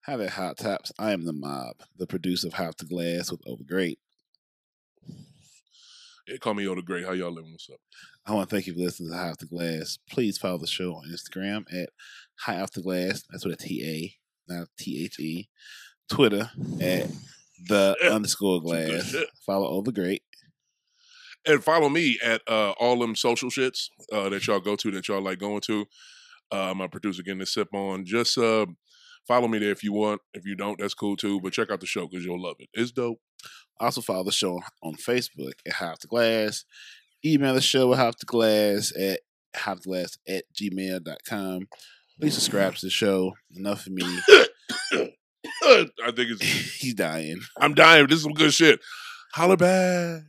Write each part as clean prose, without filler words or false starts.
Hi there, Hot Tops. I am the Mob, the producer of Hop to Glass with Over Great. Yeah, call me Yoda Great. How y'all living? What's up? I want to thank you for listening to Hop to Glass. Please follow the show on Instagram at High Off the Glass. That's with a T-A, not T-H-E. Twitter at _glass. Follow Over Great. And follow me at all them social shits that y'all go to, that y'all like going to. My producer getting this sip on. Just follow me there if you want. If you don't, that's cool too. But check out the show because you'll love it. It's dope. Also follow the show on Facebook at Hop to Glass. Email the show at hoptoglass at hoptoglass@gmail.com. Please subscribe to the show. Enough for me. I think it's... He's dying. I'm dying. This is some good shit. Holla back.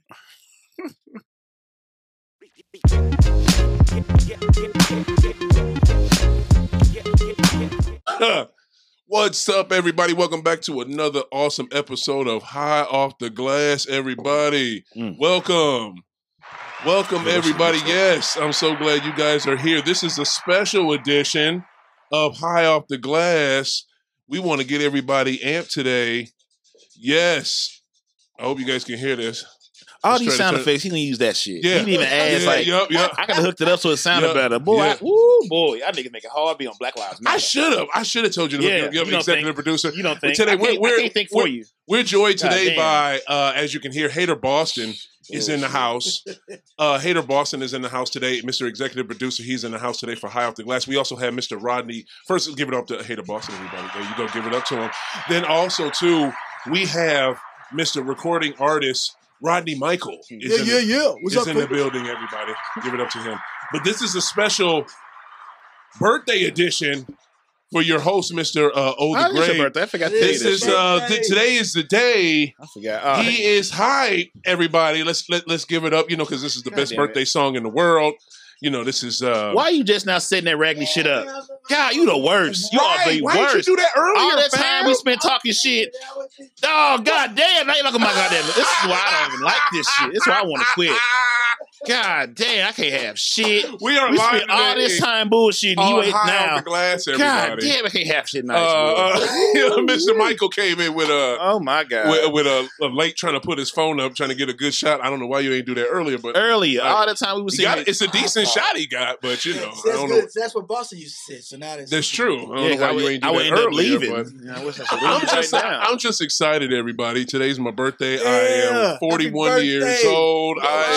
What's up, everybody? Welcome back to another awesome episode of High Off the Glass, everybody. Welcome, everybody. Yes, I'm so glad you guys are here. This is a special edition of High Off the Glass. We want to get everybody amped today. Yes. I hope you guys can hear this. All these sound effects, he didn't use that shit. Yeah. He didn't even ask, I could have hooked it up so it sounded better. Boy, y'all niggas make it hard to be on Black Lives Matter. I should have told you to hook up executive producer. You don't think. Today, I can't think for you. We're joined today by, as you can hear, Hater Boston is in the house. Hater Boston is in the house today. Mr. Executive Producer, he's in the house today for High Off the Glass. We also have Mr. Rodney. First, let's give it up to Hater Boston, everybody. There you go, give it up to him. Then also, too, we have Mr. Recording Artist Rodney Michael. What's up, in the building, everybody. Give it up to him. But this is a special birthday edition for your host, Mr. O the Great. Your birthday? I forgot to This is today is the day. I forgot. He is hype, everybody. Let's give it up, because this is the best birthday song in the world. This is why are you just now setting that raggedy shit up? God, you the worst. You are the Why worst. did you do that earlier? All that time we spent talking shit. Oh, god damn. Now you're like, oh my god damn. This is why I don't even like this shit. This is why I want to quit. God damn, I can't have shit. We spent all this time bullshitting. You ain't now. The glass, God damn, I can't have shit nice. Mr. Michael came in with a oh my god, with a late trying to put his phone up, trying to get a good shot. I don't know why you ain't do that earlier, but all the time we was seeing it's a decent shot he got, but I don't know. That's what Boston used to say. So now that's true. I don't know why you ain't do that earlier. I'm just excited, everybody. Today's my birthday. I am 41 years old.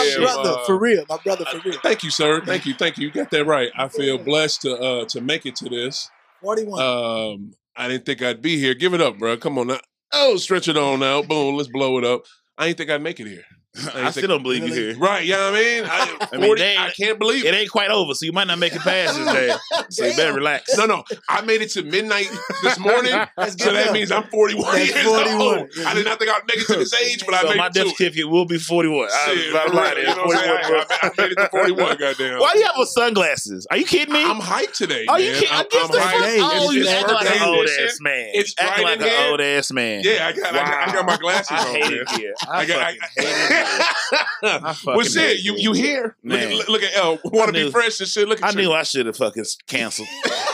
My brother for real. Thank you, sir. Thank you. You got that right. I feel blessed to make it to this. 41. I didn't think I'd be here. Give it up, bro. Come on now. Oh, stretch it on now. Boom. Let's blow it up. I didn't think I'd make it here. I still don't believe you here. Right, you know what I mean? I can't believe it. It ain't quite over, so you might not make it past this day. So you better relax. No. I made it to midnight this morning, so that means I'm 41 years old. I did not think I'd make it to this age, but I made it to my death certificate will be 41. I made it to 41, goddamn. Why do you have on sunglasses? Are you kidding me? I'm hyped today, Are you kidding? I'm hyped. You acting like an old-ass man. It's acting right like an old-ass man. Yeah, I got my glasses on. I hate it here. I hate it. Well, shit, you here? Look at L. Want to be fresh and shit? Look at I knew I should have fucking canceled.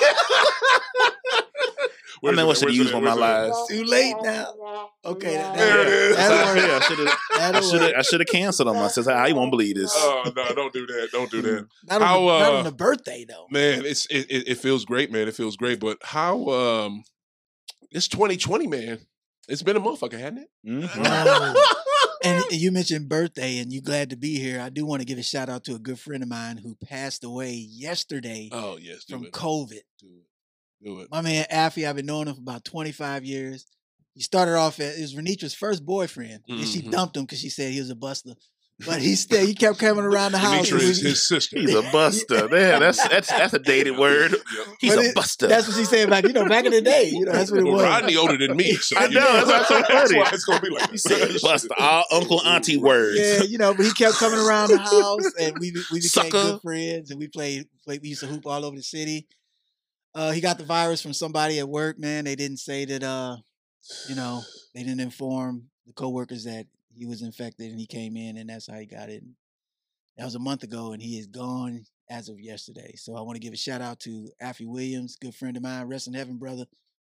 I know what should have used on my lives. Too late now. Okay, there it is. I should have canceled on myself. I won't believe this. Oh no! Don't do that. Don't do that. Not on the birthday though. Man, it feels great, man. It feels great. But how? It's 2020, man. It's been a motherfucker, hasn't it? Mm-hmm. And you mentioned birthday, and you're glad to be here. I do want to give a shout out to a good friend of mine who passed away yesterday. Oh yes, from COVID. Do it. My man Affy, I've been knowing him for about 25 years. He started off as it was Renitra's first boyfriend, and she dumped him because she said he was a buster. But he kept coming around the house. Renitra is his sister. He's a buster. Man, that's a dated word. He's a buster. That's what she said back in the day. That's what it was. Rodney older than me. So I know. That's so funny. Why it's gonna be like that. Buster. All uncle auntie words. Yeah, but he kept coming around the house, and we became good friends, and we used to hoop all over the city. He got the virus from somebody at work, man. They didn't say that, they didn't inform the coworkers that he was infected and he came in, and that's how he got it. That was a month ago, and he is gone as of yesterday. So I want to give a shout out to Affy Williams, good friend of mine. Rest in heaven, brother.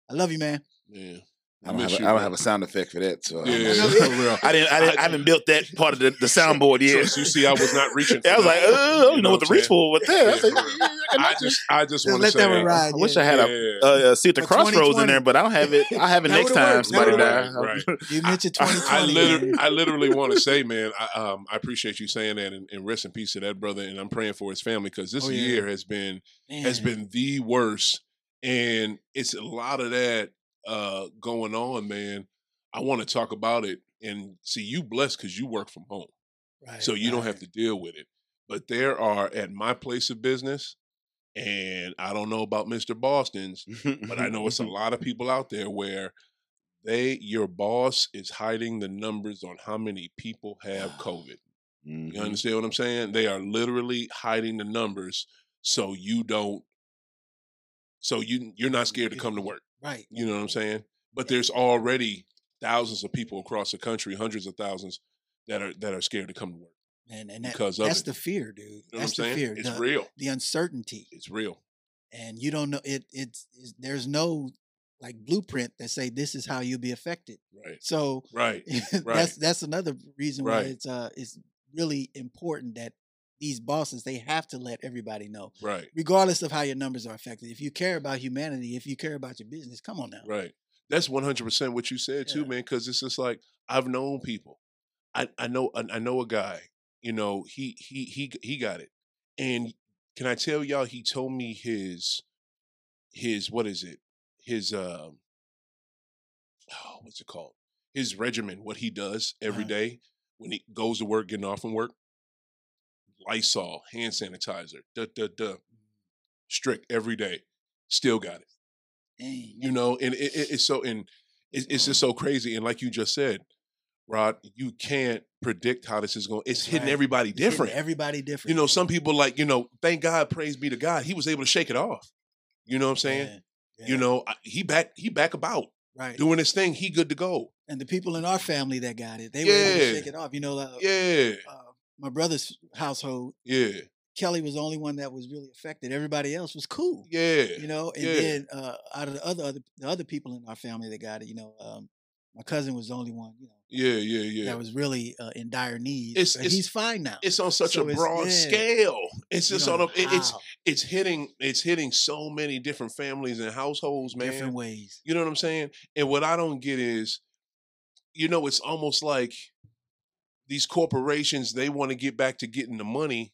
I love you, man. Yeah. I don't have a sound effect for that. So Yeah, I haven't built that part of the soundboard yet. So you see, I was not reaching. I was like, I don't know what to reach for with that. I just want to let say, that one ride. I wish I had a see at the crossroads in there, but I don't have it. I have it next time somebody dies. Right. You mentioned 2020. I literally want to say, man, I appreciate you saying that, and rest in peace to that brother, and I'm praying for his family because this year has been the worst, and it's a lot of that going on, man. I want to talk about it, and see, you blessed because you work from home, so you don't have to deal with it. But there are, at my place of business, and I don't know about Mr. Boston's, but I know it's a lot of people out there where your boss is hiding the numbers on how many people have COVID. You understand what I'm saying? They are literally hiding the numbers so you're not scared to come to work. Right. You know what I'm saying? But there's already thousands of people across the country, hundreds of thousands that are scared to come to work. And that's the fear, dude. You know that's what I'm the saying? fear. It's real. The uncertainty. It's real. And you don't know it's there's no like blueprint that say this is how you'll be affected. Right. So right. that's another reason why it's really important that these bosses, they have to let everybody know. Right. Regardless of how your numbers are affected. If you care about humanity, if you care about your business, come on now. Right. That's 100% what you said too, man, because it's just like I've known people. I know a guy, you know, he got it. And can I tell y'all, he told me his what is it? His what's it called? His regimen, what he does every day when he goes to work, getting off from work. Lysol, hand sanitizer, strict every day. Still got it. Dang. You know, and it's so, and it's just so crazy. And like you just said, Rod, you can't predict how this is going. It's hitting everybody different. Everybody different. You know, some people like, you know, thank God, praise be to God, he was able to shake it off. You know what I'm saying? Yeah. You know, he back about. Right. Doing his thing, he good to go. And the people in our family that got it, they were able to shake it off. You know, my brother's household, Kelly was the only one that was really affected. Everybody else was cool. Yeah. You know, and then out of the other people in our family that got it, you know, my cousin was the only one, you know. That was really in dire need. He's fine now. It's on such a broad scale. It's just sort of it's hitting so many different families and households, man. Different ways. You know what I'm saying? And what I don't get is, you know, it's almost like these corporations, they want to get back to getting the money,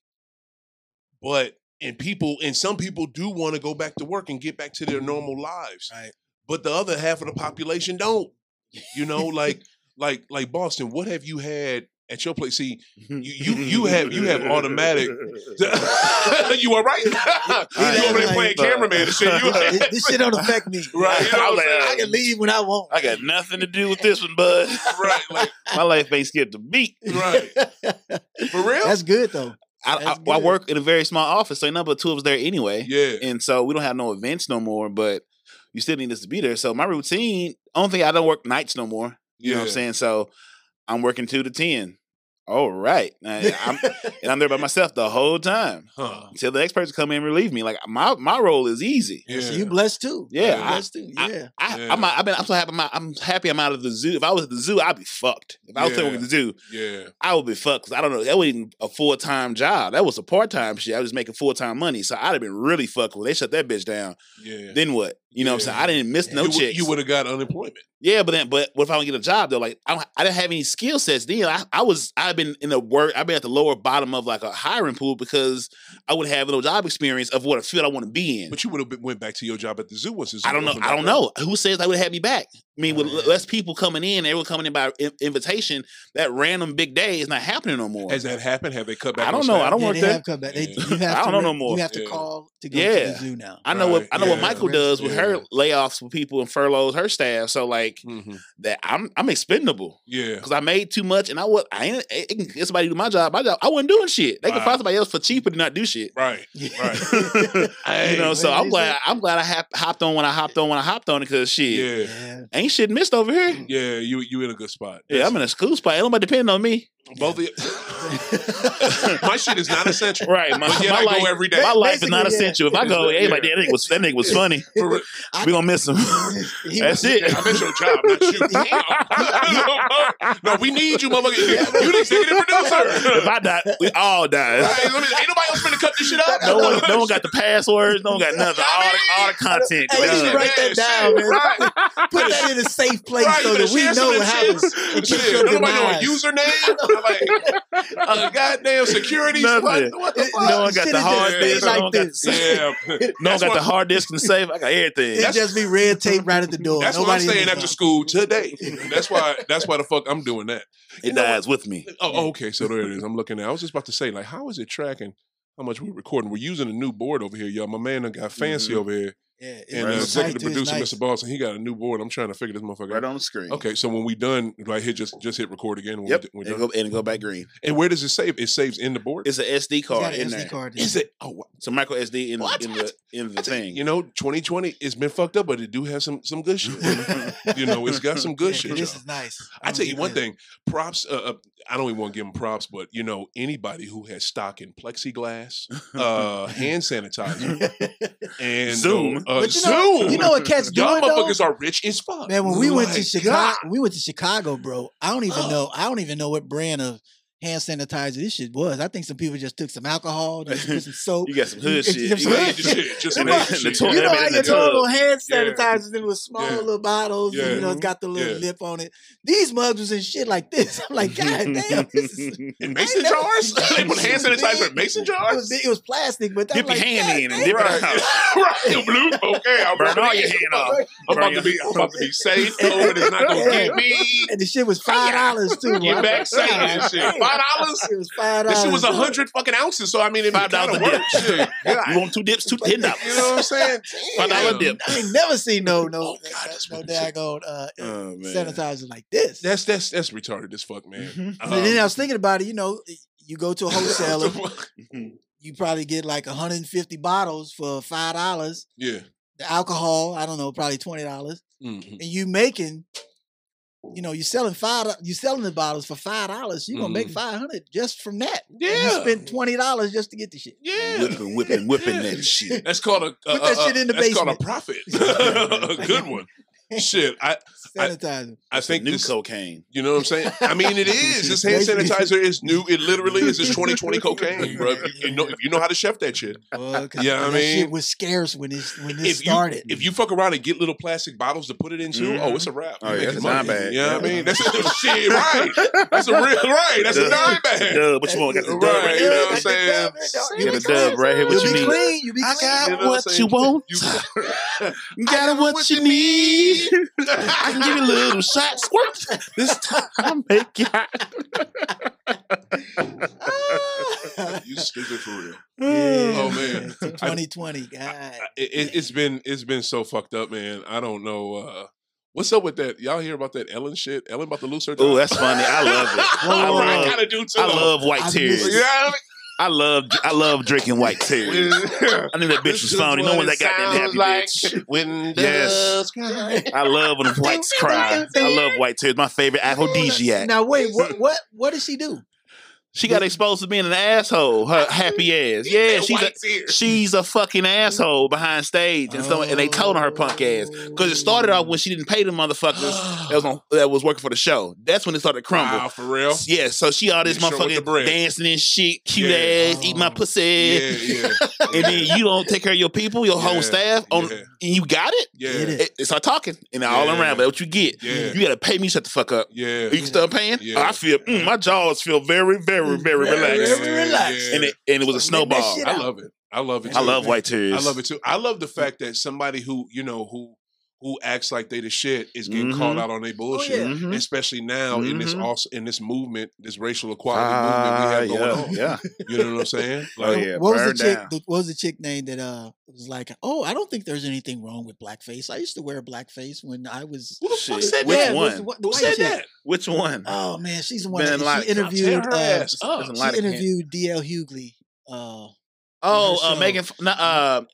and some people do want to go back to work and get back to their normal lives. Right. But the other half of the population don't. You know, like Boston, what have you had at your place? See, you have automatic. You all right? You over there playing cameraman and shit. This shit don't affect me. Right. You know I can leave when I want. I got nothing to do with this one, bud. Right. Like, my life ain't skipped a beat. Right. For real? That's good though. I work in a very small office, so number two of us there anyway. Yeah. And so we don't have no events no more, but you still need us to be there. So my routine, only thing I don't work nights no more. You know what I'm saying? So I'm working 2 to 10. All right. I'm there by myself the whole time until the next person come in and relieve me. Like my role is easy. Yeah. So you blessed too. Yeah, I'm blessed too. Yeah. I'm so happy. I'm happy I'm out of the zoo. If I was at the zoo, I'd be fucked. If I was working at the zoo, I would be fucked. Because I don't know. That wasn't a full-time job. That was a part-time shit. I was making full-time money, so I'd have been really fucked when they shut that bitch down. Yeah. Then what? You know what I'm saying? I didn't miss no checks. You would have got unemployment. Yeah, but what if I don't get a job though? Like I didn't have any skill sets then. I've been at the lower bottom of like a hiring pool because I would have no job experience of what a field I want to be in. But you would have went back to your job at the zoo once the zoo. I don't know. Who says I would have me back? I mean, with less people coming in, everyone coming in by invitation, that random big day is not happening no more. Has that happened? Have they cut back? I don't know. I don't work there. Have cut back. I don't know no more. You have to call to go to the zoo now. I know what Michael does with her layoffs with people and furloughs her staff. So like that, I'm expendable. Yeah, because I made too much, and I ain't get somebody to do my job. I wasn't doing shit. They can find somebody else for cheaper to not do shit. Right. You know, so I'm glad I hopped on when I hopped on it because shit, ain't shit missed over here. Yeah, you in a good spot. Yeah, I'm in a cool spot. Ain't nobody depending on me. Both of you. My shit is not essential. Right. My life, go every day. My life is not essential. If I go, hey, my that nigga was funny. We gonna miss him. That's it. I miss your job, not you. No, we need you, motherfucker. You the executive producer. If I die, we all die. Right, ain't nobody else finna cut this shit up. No one got the passwords. No one got nothing. All the content. Hey, you should write that down, man. Right. Put that in a safe place so that we know what happens. Nobody know a username. Like, goddamn security. What the fuck? No one got the hard disk. Like No one got the hard disk and safe. I got everything. It just be red tape right at the door. That's what I'm saying after school today. That's why the fuck I'm doing that. It dies with me. Oh, okay. So there it is. I'm looking at. I was just about to say, like, how is it tracking how much we're recording? We're using a new board over here, y'all. My man done got fancy over here. Yeah, and executive producer, Mr. Boston, he got a new board. I'm trying to figure this motherfucker right on the screen. Okay, so when we done, like, just hit record again. Yep, and go back green. And where does it save? It saves in the board. It's an SD card in there. Is it? Oh, it's a micro SD in the thing. You know, 2020 it's been fucked up, but it do have some good shit. You know, it's got some good shit. This is nice. I tell you one thing. Props. I don't even want to give them props, but you know, anybody who has stock in plexiglass, hand sanitizer, and Zoom, Zoom. You know what cats doing? Y'all motherfuckers are rich as fuck. Man, when we went to Chicago, bro, I don't even know what brand of hand sanitizer this shit was. I think some people just took some alcohol, just put some soap. You got some hood shit. You got some shit. Just in the toilet. You know how your normal hand sanitizers in with small little bottles, and, you know, it's got the little lip on it. These mugs was in shit like this. I'm like, God damn, this is in mason jars. They put hand sanitizer in mason jars. It was plastic, but dip your hand in and dip it out. Right, blue. Okay, I'll burn all your hand off. I'm about to be safe. COVID is not gonna get me. And the shit was $5 too. Get back safe and shit. $5. It was $5. This shit was 100 fucking ounces. So I mean, it $5 a dip. Shit. You want 2 dips, $10. You know what I'm saying? $5 dip. I ain't never seen no daggone sanitizer like this. That's retarded as fuck, man. And then I was thinking about it. You know, you go to a wholesaler, you probably get like 150 bottles for $5. Yeah. The alcohol, I don't know, probably $20. Mm-hmm. And you making, you know, you're selling the bottles for $5. You're gonna make $500 just from that. Yeah. And you spent $20 just to get the shit. Yeah. Whipping that shit. That's called a put that shit in the basement. Called a profit. A good one. Shit, sanitizer. I think new cocaine. You know what I'm saying? I mean, it is. This hand sanitizer is new. It literally is. It's 2020 cocaine, bro. If you know how to chef that shit. Yeah, I mean, that shit was scarce when this started. If you fuck around and get little plastic bottles to put it into, oh, it's a wrap. Oh, yeah, that's a dime bag. You know what I mean? That's shit, right? That's a real right. That's a dime bag. Dub, what you want? Got the dub right here. You know what I'm saying? You got the dub right here. What you need? You be clean. I got what you want. You got what you need. I can give you a little shot, squirt. This time, make it. You stupid for real. Yeah, oh man, 2020. God, it's been so fucked up, man. I don't know. What's up with that? Y'all hear about that Ellen shit? Ellen about to lose her job? Oh, that's funny. I love it. I kind of do too. I love white tears. You know what I mean? I love drinking white tears. I think that bitch was phony. No one that goddamn happy bitch. When yes, I love when the whites cry. I love white tears. My favorite aphrodisiac. Now wait, what did she do? She got exposed to being an asshole. Her happy ass. Yeah, she's a fucking asshole behind stage, and and they told on her punk ass because it started off when she didn't pay the motherfuckers that was working for the show. That's when it started to crumble. Wow, for real? Yeah. So she all this motherfucking dancing and shit, cute ass, eat my pussy. Yeah. And then you don't take care of your people, your whole staff, and you got it. Yeah. It start talking and all around. But what you get? Yeah. You got to pay me. Shut the fuck up. Yeah. You still paying? Yeah. I feel my jaws feel very, very, very relaxed. Very relaxed. And it was a snowball. I love it. I love it too. I love white tears. I love it too. I love the fact that somebody who, you know, who acts like they the shit is getting called out on their bullshit. Especially now in this movement, this racial equality movement we have going on. Yeah. You know what I'm saying? Like, what was the chick name that was like, oh, I don't think there's anything wrong with blackface. I used to wear blackface when I was. Who the fuck said Which that? one? Who said that? Which one? Oh man, she's the one Man, that she interviewed. She interviewed D.L. Hughley. Megan, the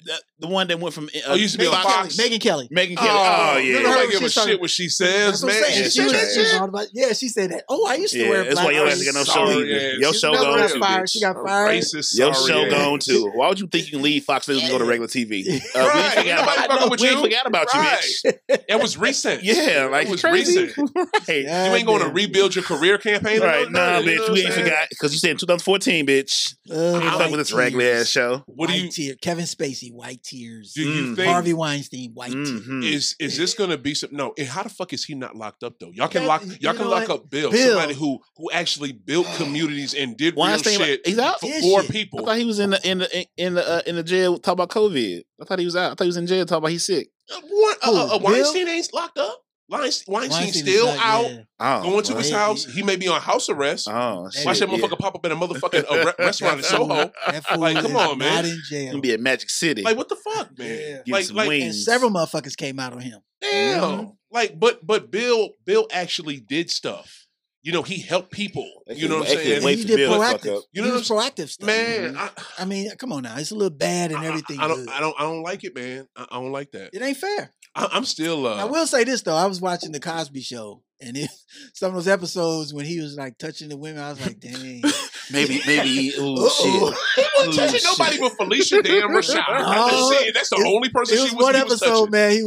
The one that went from used to be on Fox. Megyn Kelly. Megyn Kelly. Oh, yeah. You don't give a shit what she says, man. She said that. Oh, I used to wear black. That's why your ass got no show either. Your show gone too, bitch. She got fired. Racist. Your show gone too. Why would you think you can leave Fox News and go to regular TV? We ain't forgot about you, bitch. It was recent. Yeah, like it was crazy. recent. Right. You ain't going to rebuild your career campaign, Right? Nah, you know bitch. We ain't forgot because you said in 2014, bitch. You ain't fuck with this regular ass show. What do you? Kevin Spacey, white tears. Do you think Harvey Weinstein, white tears? Is this gonna be some? No. And how the fuck is he not locked up though? Y'all can lock up Bill, somebody who actually built communities and did real shit. He's out for people. I thought he was in the jail talking about COVID. I thought he was out. I thought he was in jail talking about he's sick. Weinstein ain't locked up. Weinstein's still out, going to his house. He may be on house arrest. Watch that motherfucker pop up in a motherfucking restaurant in Soho. Like, come on, man. Not in jail. He'll be at Magic City. Like, what the fuck, man? Yeah. And several motherfuckers came out on him. Damn. Like, but Bill actually did stuff. You know, he helped people. You know what I'm saying? He did proactive. You know, proactive stuff. Man, I mean, come on now. It's a little bad and everything. I don't like it, man. I don't like that. It ain't fair. I'm still. I will say this though. I was watching the Cosby Show, and some of those episodes when he was like touching the women, I was like, dang. maybe. Oh shit. He wasn't touching nobody but Felicia damn Rashad. That's the only person she was. One episode, touching. Man. It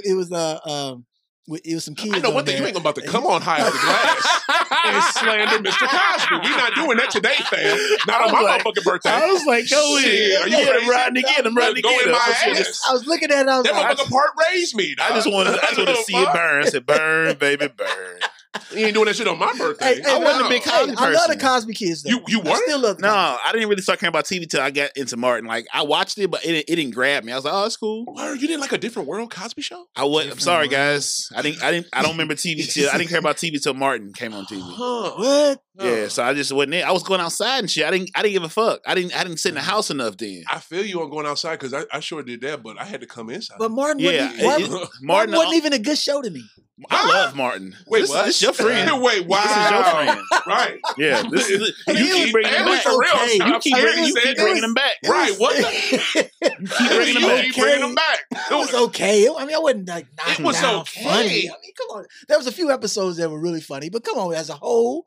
was some kids. I know one thing. You ain't about to come on High Off the Glass and slander Mr. Cosby. We not doing that today, fam. Not on my motherfucking birthday. I was like, go in. Are you riding again? I'm riding again. I was looking at it. I was that like, motherfucking part raised me. Dog. I just wanted to see it burn. I said, burn, baby, burn. You ain't doing that shit on my birthday. I wasn't a big Cosby person. I love the Cosby Kids, though. You weren't? I still love No, I didn't really start caring about TV till I got into Martin. Like, I watched it, but it didn't grab me. I was like, oh, it's cool. You didn't like A Different World Cosby Show? I'm sorry, guys. I don't remember TV till I didn't care about TV till Martin came on TV. Huh. What? Yeah, so I just wasn't there. I was going outside and shit. I didn't give a fuck. I didn't sit in the house enough then. I feel you on going outside because I sure did that, but I had to come inside. But Martin Martin wasn't even a good show to me. I love Martin. Wait, what? This is your friend. Wait, wow. This is your friend. Right. Yeah. You keep bringing him back. You keep bringing him back. Right. What? You keep bringing him back. It was okay. I mean, I wasn't like it was down okay. Funny. I mean, come on. There was a few episodes that were really funny, but come on, as a whole.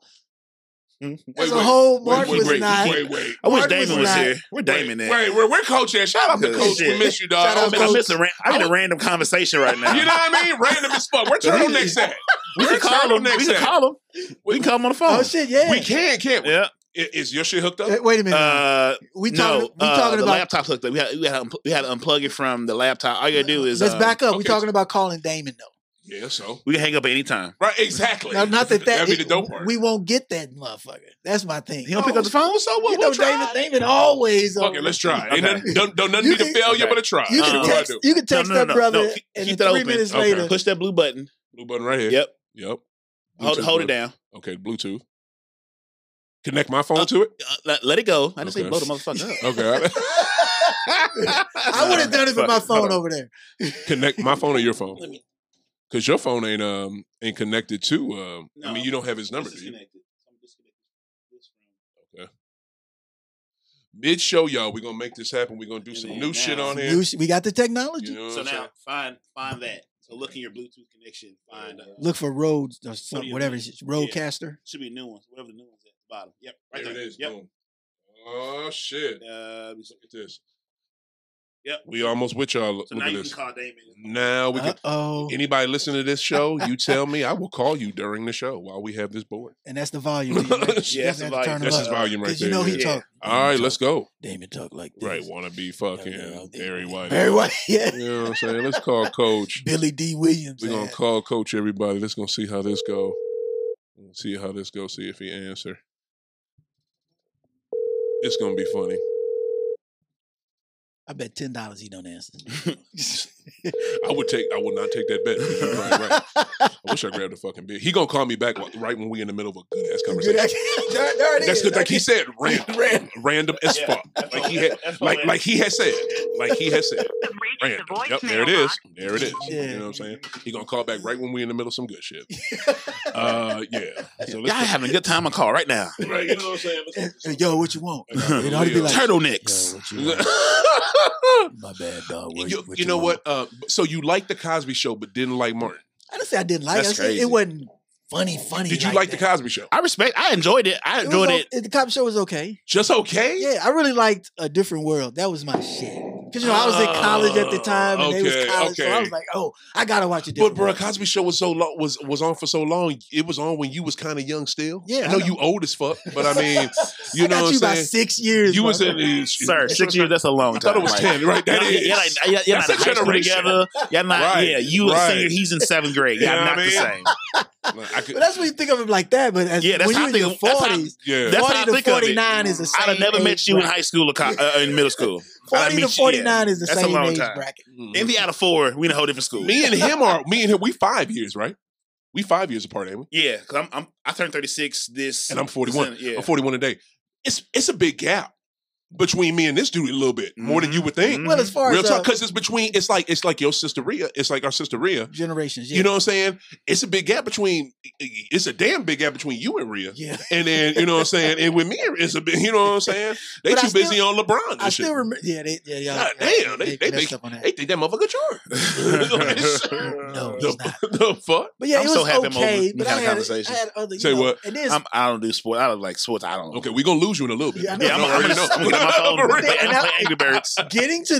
Martin was not. Wait. I wish Damon was here. Where Damon at? Wait, where Coach at? Shout out to Coach. We miss you, dog. I'm in a random conversation right now. You know what I mean? Random as fuck. Where Turtlenecks at? We can call him. We can call him on the phone. Oh shit, yeah. We can't we? Yeah. Is your shit hooked up? Wait a minute. We talking the about laptop's hooked up. We had to unplug it from the laptop. All you gotta do is let's back up. We're talking about calling Damon though. Yeah, so we can hang up at any time. Right, exactly. Now, not that that'd be the dope part. We won't get that motherfucker. That's my thing. He don't pick up the phone. So what? We'll Damon always. Okay, let's try. Okay. Don't nothing be the failure, but a try. You can text that brother, and keep that 3 minutes later, push that blue button. Blue button right here. Yep. Hold it down. Okay, Bluetooth. Connect my phone to it. Let it go. I didn't say blow the motherfucker up. Okay. I would have done it with my phone over there. Connect my phone or your phone? Because your phone ain't connected to. I mean, you don't have his number, do you? Okay. Mid show, y'all, we're gonna make this happen. We're gonna do some new shit on here. We got the technology. You know so now find that. So look in your Bluetooth connection. Find look for Rhodes or something, whatever. Rodecaster. Should be new ones. Whatever the new ones at the bottom. Yep. Right there. It is. Yep. Boom. Oh shit. Look at this. Yep. We almost with y'all. So now you can call Damon. Now we can. Anybody listening to this show, you tell me. I will call you during the show while we have this board. And that's the volume. That's the volume. That's his volume right there. You know he talk. All right, let's go. Damon talk like this. Right, want to be fucking Barry White. Barry White, yeah. You know what I'm saying? Let's call Coach. Billy D. Williams. We're going to call Coach, everybody. Let's go see how this go. See how this go. See if he answer. It's going to be funny. I bet $10 he don't answer. I would not take that bet. Right. I wish I grabbed the fucking bid. He gonna call me back right when we in the middle of a good ass conversation. That's good. Like he said, random as fuck. Like he had said. Random. Yep, there it is. Yeah. You know what I'm saying? He gonna call back right when we in the middle of some good shit. Yeah. So y'all having a good time on call right now. Right. You know what I'm saying? Yo, what you want? It ought to be like turtlenecks. My bad, dog. You know what? So you liked the Cosby Show, but didn't like Martin. I didn't say I didn't like it. I That's said crazy. it wasn't funny. Did you like like that. the Cosby Show? I enjoyed it. I enjoyed it. The Cosby Show was okay. Just okay? Yeah, I really liked A Different World. That was my shit. Because, you know, I was in college at the time, and they was college, so I was like, oh, I got to watch A Different But, World. bro, Cosby Show was so long, was on for so long. It was on when you was kind of young still. Yeah, I know I know. you old as fuck, but I mean, you I know got what you I'm by saying? 6 years. You was brother. in Sir, 6 years, that's a long I time. thought it was 10, right? That is. You're not That's in a high school generation. together. Y'all not, Right, yeah, you a right. senior, he's in 7th grade. You Y'all know not what the I same. I could, But that's when you think of it like that. But as, Yeah, that's when how you're I in your think of- that's how- 40s, yeah. That's how 40 I to think of it. 49 is the same I'd have never met age you in bracket. high school or in middle school. 40 to 49 is the That's a same long age time. bracket. Anything out of 4, we in a whole different school. Me and him, we 5 years, right? We 5 years apart, ain't we? Yeah, because I turned 36 this. And I'm 41. Yeah. I'm 41 today. It's a big gap between me and this dude a little bit more than you would think. Mhm. Well, as far Real as talk, because it's like your sister Rhea. It's like our sister Rhea. generations, yeah. You know what I'm saying? It's a big gap between. It's a damn big gap between you and Rhea. Yeah. And then you know what I'm saying. And with me, it's a big. You know what I'm saying? They But I too busy still- on LeBron. And I shit. still remember. Yeah, God damn, they messed up on that. They think that motherfucker yours. No, it's not. The fuck? But yeah, I'm it was so happy I'm okay. over But this I kind of had conversation. other. Say what? And then I don't do sports. I don't like sports. I don't. Okay, we're gonna lose you in a little bit. Yeah, I know. Yeah, I'm already gonna get my phone. Already Play, know. I'm play Angry Birds. getting to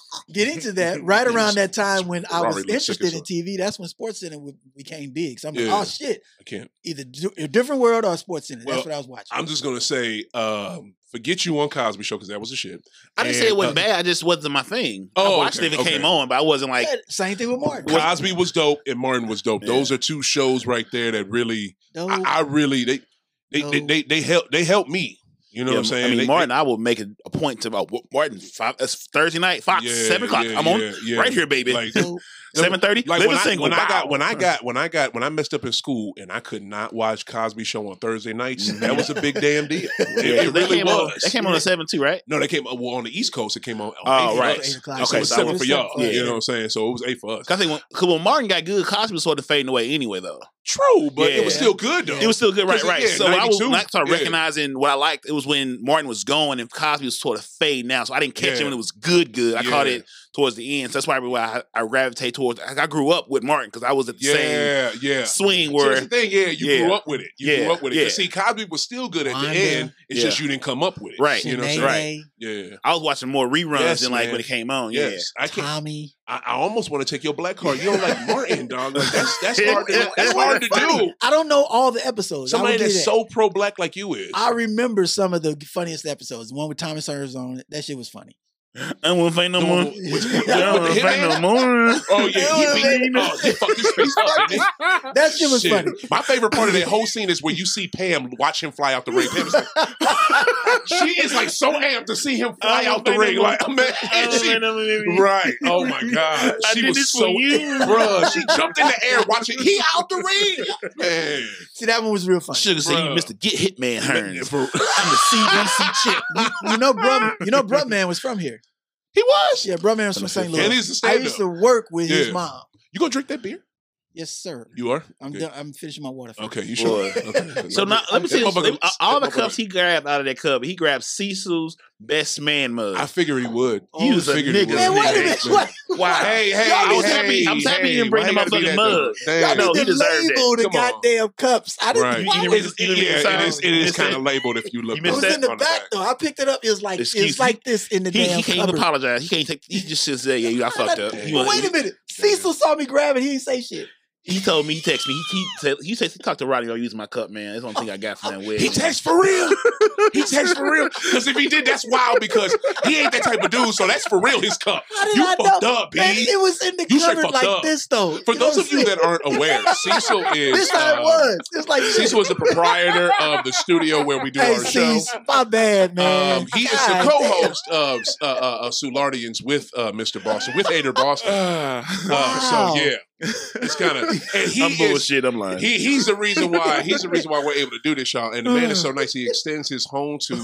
that, right around that time when I was Robert looks sick interested as in fuck. TV, that's when SportsCenter became big. So I'm like, Yeah. oh shit, I can't. either A Different World or SportsCenter. Well, That's what I was watching. I'm just gonna say, forget you on Cosby Show because that was a shit. I didn't And, say it wasn't bad. I just wasn't my thing. Oh, I watched okay, it if it okay. came on, but I wasn't like. Yeah, same thing with Martin. Cosby was dope and Martin was dope. Yeah. Those are two shows right there that really, No, I really they helped me. You know what I'm saying? I mean, They- Martin, I will make a point to about Martin. That's Thursday night, Fox, 7 o'clock. I'm on right here, baby. Like, no, 7:30. Like Living single. when Wow. I messed up in school and I could not watch Cosby Show on Thursday nights. That was a big damn deal. It That really came on- was. That came on at 7 too, right? No, they came on the East Coast. It came on. Oh, 8 for right. us. 8 o'clock. So Okay, it was so 7 for y'all. Yeah. You know what I'm saying? So it was 8 for us. I think when Martin got good, Cosby was sort of fading away anyway, though. True, but it was Yeah. still good though. It was still good, right? 'Cause, Right. yeah, So when I 92, when I started yeah. recognizing what I liked, it was when Martin was going and Cosby was sort of fading out. So I didn't catch Yeah. it when it was good. I Yeah. caught it towards the end. So that's why I gravitate towards. I grew up with Martin because I was at the same Yeah. swing See, where that's the thing, you Yeah. grew up with it. You Yeah, grew up with it. yeah. 'Cause see, Cosby was still good at the Wanda. end. It's Yeah. just you didn't come up with it. Right. You know what I'm Shanae, saying? Yeah. I was watching more reruns Yes, than like man. when it came on. Yes. I can't. Tommy. I almost want to take your black card. You don't like Martin, dog. Like that's hard. It That's hard to Funny. do. I don't know all the episodes. I Somebody will give that's you that. so pro black like you is. I remember some of the funniest episodes. The one with Thomas Hurst on it. That shit was funny. I won't fight no The more. one I with the don't fight hitman? no more. Oh yeah, he fucked his face up, didn't he? That shit was Shit. funny. My favorite part of that whole scene is when you see Pam watch him fly out the ring. Pam is like, she is like so amped to see him fly out the ring. Like, man, right? Oh my god, I she did was this for so, you. bruh. She jumped in the air watching. He out the ring, man. See, that one was real funny. Sugar said, "You Bruh. missed the Get Hitman Hearns." For- I'm the CDC chick. You know, Brumman was from here. he was. Yeah, Brumman was from St. Louis. And he's a I stand-up. used to work with his Yeah. mom. You gonna drink that beer? Yes, sir. You are. I'm Okay. done, I'm finishing my water. Okay, you Boy. sure? Okay. So now let me see. That motherfucker- All the that cups motherfucker- he grabbed out of that cup, he grabbed Cecil's best man mug. I figured he would. He was a figured he nigga. would. Man, wait a minute. What? Wow. Hey, I was happy. I'm happy he didn't bring why the you gotta be motherfucking that mug. though? Y'all Damn. No, need he to deserved that. label the Come on. goddamn cups. I didn't. Right. Why You was- didn't read the sign? it is You missed kind it? of labeled if you look. You It missed was that in the on back though. I picked it up. It was like Excuse like this in the He damn can't even cupboard. apologize. He can't take. He just said, "Yeah, I fucked up." He But was- wait a minute. Cecil saw me grab it. He didn't say shit. He told me. He texted me. He talked to Rodney. I'll use my cup, man. That's the only thing I got from that wedding. He texts for real. He texts for real. Because if he did, that's wild. Because he ain't that type of dude. So that's for real. His cup. How did You I fucked know? up, B. Man, it was in the You straight cupboard fucked like up. this though. For those of you that aren't aware, Cecil is. this how it was. It's like Cecil is the proprietor of the studio where we do Hey, our show. Cease, my bad, man. He is the God co-host of Soulardians with Mr. Boston, with Hater Boston. Wow. So yeah, it's kind of. And he I'm is. bullshit. I'm lying. He's the reason why we're able to do this, y'all. And the man is so nice. He extends his home to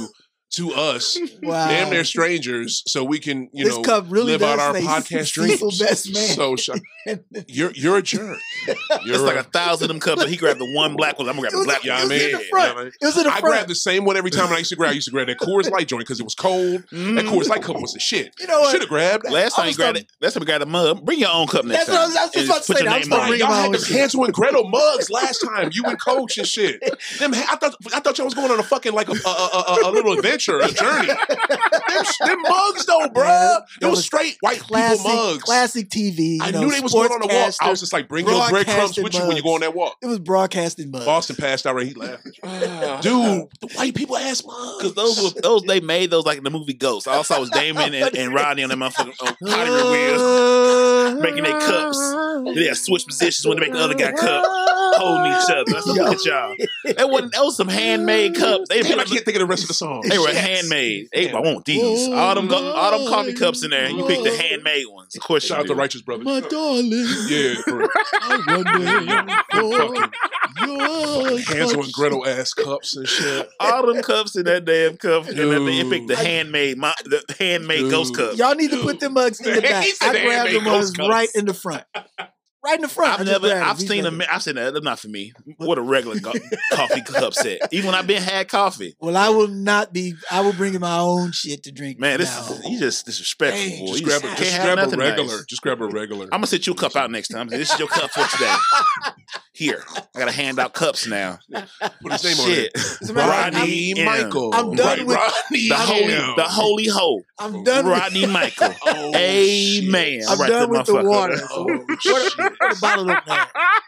to us, Wow. damn near strangers, so we can, This cup really live out our does say podcast Cecil dreams. Best Man. So you're a jerk. It's like 1,000 of them cups, but he grabbed the one black one. I'm gonna grab the black Yeah, one. I mean, in the front. It was in the I front. grabbed the same one every time I used to grab. I used to grab that Coors Light joint because it was cold. That Coors Light cup was the shit. You know what? Should have grabbed that. Last time you grabbed it, last time we grabbed a mug. Bring your own cup next That's what I time. was just And about to put say. your I was name gonna on bring it. my Y'all had own the shit. Hansel and Gretel mugs last time. You and Coach and shit. I thought y'all was going on a fucking like a little adventure, a journey. Them mugs though, bruh. Yeah, It was straight white people mugs. Classic TV. I knew they was going on a walk. I was just like, bring your breadcrumbs with you when you go on that walk. It was broadcasting mugs. Boston passed out right. He laughed. Dude, the white people ass mugs. Because those they made those like in the movie Ghost. I also was Damon and Rodney on that motherfucking pottery wheels, making their cups. They had switch positions when they make the other guy cup, holding each other. That's what at y'all. That was some handmade cups. Damn, I can't think of the rest of the song. They were handmade. I want these. All them coffee cups in there. You pick the handmade ones. Of course, Shout out to Righteous Brothers. My darling. Yeah, bro. I wonder Fucking Hansel and Gretel ass cups and shit. all them cups in that damn cup, and then they Dude. picked the handmade ghost cup. Y'all need to put them mugs in the back. He said I they grabbed made the mugs ghost cups. right in the front. Right in the front. I've seen them. I've seen that. That's not for me. What a regular coffee cup set. Even when I've been had coffee. Well, I will bring in my own shit to drink. Man, now. you just disrespectful. Dang, boy. Just You grab can't a have nothing regular. nice. Just grab a regular. I'm gonna sit your cup out next time. This is your cup for today. Here, I gotta hand out cups now. Put his name on Shit, it. As a matter of fact, Rodney Rodney Michael. I'm done with- Rodney the holy hoe, I'm done with Rodney Michael. Oh, Amen. I'm Right done there, with the motherfucker. water. Oh, What shit. the bottle look like?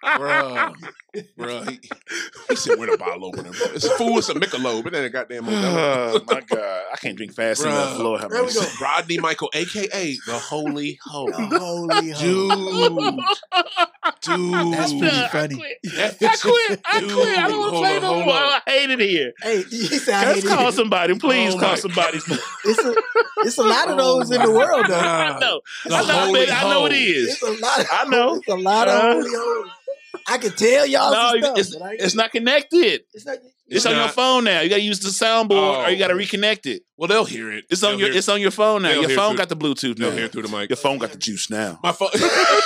Bruh. He said, where the bottle opener? It's fool, it's a Michelob. It ain't a goddamn Modelo. Oh my God, I can't drink fast enough. Lord have There we mercy. go. Rodney Michael, a.k.a. the Holy Hoe. The holy hoe. Dude. That's pretty funny. I quit. I don't want to play no more. I hate it here. Hey, he said I Let's hate call it. somebody. Please Oh call my somebody. It's a lot of those in the world, though. I know. The I holy know it hoe. is. It's a lot. Of, I know. It's a lot of holy hoes. I can tell y'all some No, stuff. but I- it's not connected. It's not. It's on your not. phone now. You got to use the soundboard, or you got to Oh. reconnect it. Well, they'll hear it. It's on They'll hear- it's on your phone now. they'll Your hear phone through- got the Bluetooth now. They'll hear through the mic. Your phone got the juice now. My phone.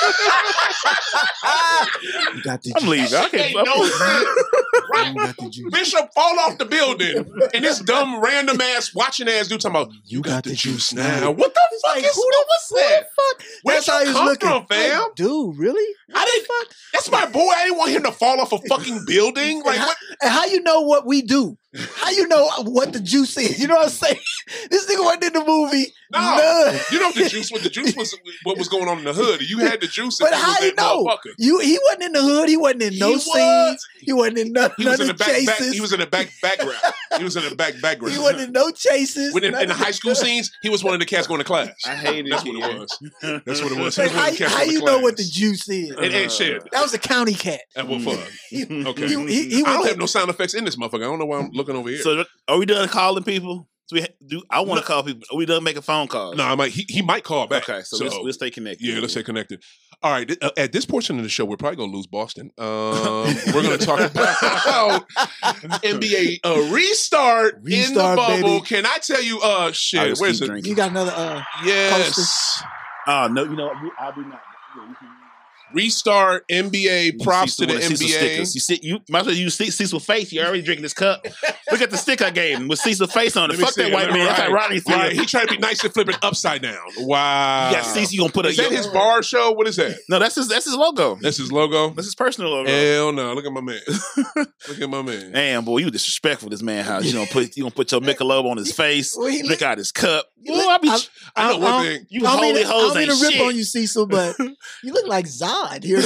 You got the I'm juice. leaving. I can't. Ain't no- You got the juice. Bishop fall off the building, and this dumb random ass watching ass dude talking about You got the juice now. What the fuck Like, is what's that? Where'd That's how you he was come looking. from, fam? Like, dude, really? I didn't. That's my boy. I didn't want him to fall off a fucking building. Like what? And how you know what we do? How you know what the juice is? You know what I'm saying? This nigga wasn't in the movie. No, None. you know the juice. What the juice was? What was going on in the hood? You had the juice. But and how was you that know? motherfucker. He wasn't in the hood. He wasn't in no He was. scenes. He wasn't in none, He was none in the of back. chases. He was in the background. He was in the background. He wasn't in no chases. When in none the of high school scenes, he was one of the cats going to class. I hate it. That's what it was. That's what it was. He Like, was one of the cats how going to you know what the class. juice is? And shit. That was a county cat. That was fun. Okay. He I went don't to- have no sound effects in this motherfucker. I don't know why I'm looking over here. So are we done calling people? So I want to call people. Are we done making phone calls? No, I might. He might call back. Okay, so we'll stay connected. Yeah, let's stay connected. All right. At this portion of the show, we're probably going to lose Boston. We're going to talk about NBA restart in the Restart, bubble. baby. Can I tell you? Shit. I'll just Where's keep it? drinking. You got another Yes. No, you know what? I'll be not. Restart NBA. Props to the Cecil NBA. stickers. You see, you might as well use Cecil face. You're already drinking this cup. Look at the stick I gave him with Cecil face on it. Let me Fuck see that it. white man. That's Right. like Rodney thing. Right. He tried to be nice and flip it upside down. Wow. You got Cecil. You gonna put a? Is that his bar show? What is that? No, that's his logo. That's his logo? That's his personal logo. Hell no. Look at my man. Look at my man. Damn, boy, you disrespectful this man house. You gonna put your Michelob on his face, Well, he lick out his cup. You Boy, look- I know one thing. You I don't holy mean to- hoes I don't mean ain't to rip shit. on you, Cecil, but you look like Zod here.